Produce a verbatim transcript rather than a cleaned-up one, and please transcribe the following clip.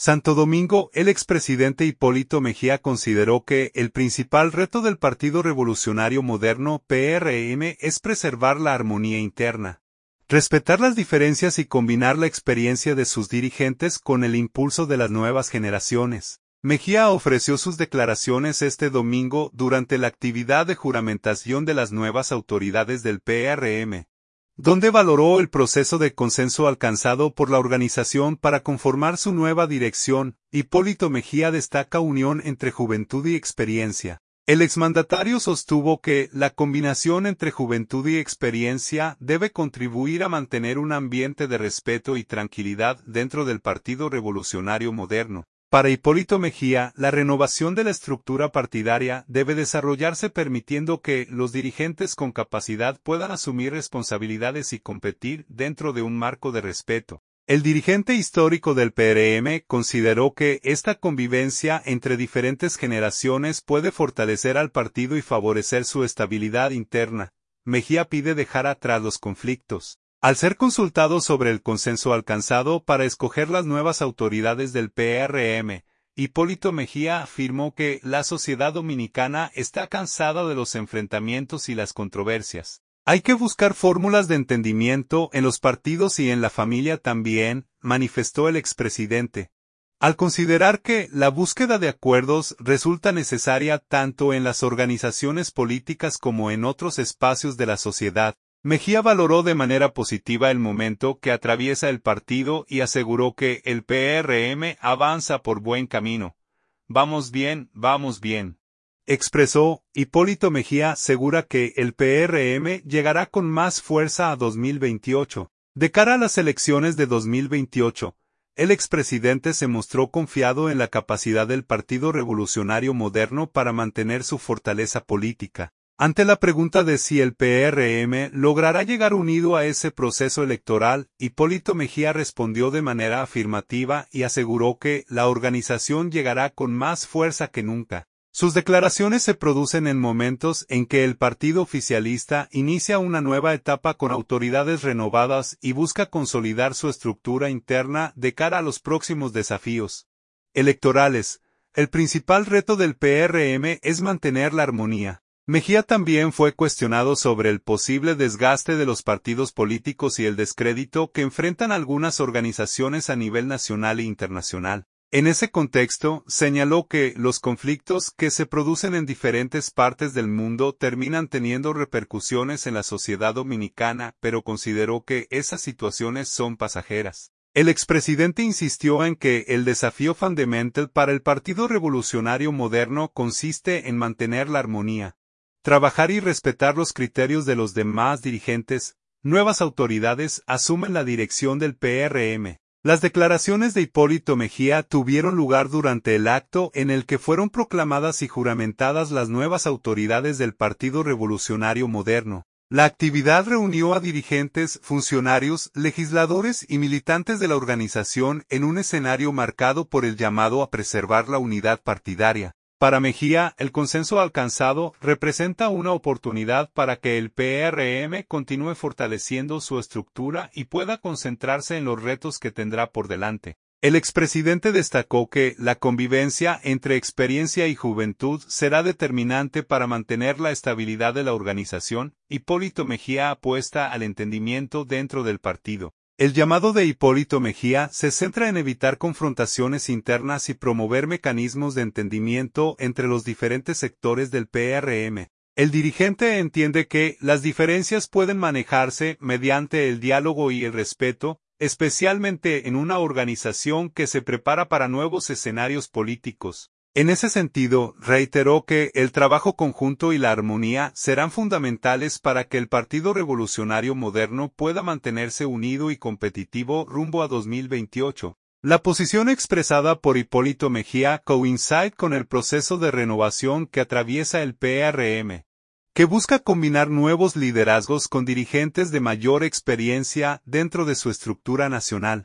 Santo Domingo, el expresidente Hipólito Mejía consideró que el principal reto del Partido Revolucionario Moderno P R M es preservar la armonía interna, respetar las diferencias y combinar la experiencia de sus dirigentes con el impulso de las nuevas generaciones. Mejía ofreció sus declaraciones este domingo durante la actividad de juramentación de las nuevas autoridades del P R M, donde valoró el proceso de consenso alcanzado por la organización para conformar su nueva dirección. Hipólito Mejía destaca unión entre juventud y experiencia. El exmandatario sostuvo que la combinación entre juventud y experiencia debe contribuir a mantener un ambiente de respeto y tranquilidad dentro del Partido Revolucionario Moderno. Para Hipólito Mejía, la renovación de la estructura partidaria debe desarrollarse permitiendo que los dirigentes con capacidad puedan asumir responsabilidades y competir dentro de un marco de respeto. El dirigente histórico del P R M consideró que esta convivencia entre diferentes generaciones puede fortalecer al partido y favorecer su estabilidad interna. Mejía pide dejar atrás los conflictos. Al ser consultado sobre el consenso alcanzado para escoger las nuevas autoridades del P R M, Hipólito Mejía afirmó que la sociedad dominicana está cansada de los enfrentamientos y las controversias. Hay que buscar fórmulas de entendimiento en los partidos y en la familia también, manifestó el expresidente. Al considerar que la búsqueda de acuerdos resulta necesaria tanto en las organizaciones políticas como en otros espacios de la sociedad, Mejía valoró de manera positiva el momento que atraviesa el partido y aseguró que el P R M avanza por buen camino. Vamos bien, vamos bien. Expresó. Hipólito Mejía asegura que el P R M llegará con más fuerza a dos mil veintiocho. De cara a las elecciones de dos mil veintiocho, el expresidente se mostró confiado en la capacidad del Partido Revolucionario Moderno para mantener su fortaleza política. Ante la pregunta de si el P R M logrará llegar unido a ese proceso electoral, Hipólito Mejía respondió de manera afirmativa y aseguró que la organización llegará con más fuerza que nunca. Sus declaraciones se producen en momentos en que el partido oficialista inicia una nueva etapa con autoridades renovadas y busca consolidar su estructura interna de cara a los próximos desafíos electorales. El principal reto del P R M es mantener la armonía. Mejía también fue cuestionado sobre el posible desgaste de los partidos políticos y el descrédito que enfrentan algunas organizaciones a nivel nacional e internacional. En ese contexto, señaló que los conflictos que se producen en diferentes partes del mundo terminan teniendo repercusiones en la sociedad dominicana, pero consideró que esas situaciones son pasajeras. El expresidente insistió en que el desafío fundamental para el Partido Revolucionario Moderno consiste en mantener la armonía, trabajar y respetar los criterios de los demás dirigentes. Nuevas autoridades asumen la dirección del P R M. Las declaraciones de Hipólito Mejía tuvieron lugar durante el acto en el que fueron proclamadas y juramentadas las nuevas autoridades del Partido Revolucionario Moderno. La actividad reunió a dirigentes, funcionarios, legisladores y militantes de la organización en un escenario marcado por el llamado a preservar la unidad partidaria. Para Mejía, el consenso alcanzado representa una oportunidad para que el P R M continúe fortaleciendo su estructura y pueda concentrarse en los retos que tendrá por delante. El expresidente destacó que la convivencia entre experiencia y juventud será determinante para mantener la estabilidad de la organización. Hipólito Mejía apuesta al entendimiento dentro del partido. El llamado de Hipólito Mejía se centra en evitar confrontaciones internas y promover mecanismos de entendimiento entre los diferentes sectores del P R M. El dirigente entiende que las diferencias pueden manejarse mediante el diálogo y el respeto, especialmente en una organización que se prepara para nuevos escenarios políticos. En ese sentido, reiteró que el trabajo conjunto y la armonía serán fundamentales para que el Partido Revolucionario Moderno pueda mantenerse unido y competitivo rumbo a dos mil veintiocho. La posición expresada por Hipólito Mejía coincide con el proceso de renovación que atraviesa el P R M, que busca combinar nuevos liderazgos con dirigentes de mayor experiencia dentro de su estructura nacional.